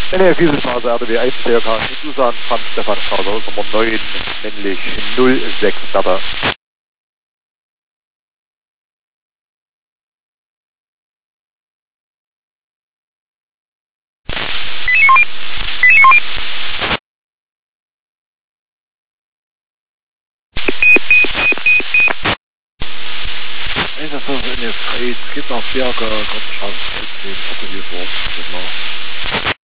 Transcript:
NR Straße RDW 1 CRK Susan Franz Stefan Straße Nummer 9 männlich 06 Data. Ist das so in der Freiheit? Es gibt noch Berge, Gott, Straße 13, hier vor, genau.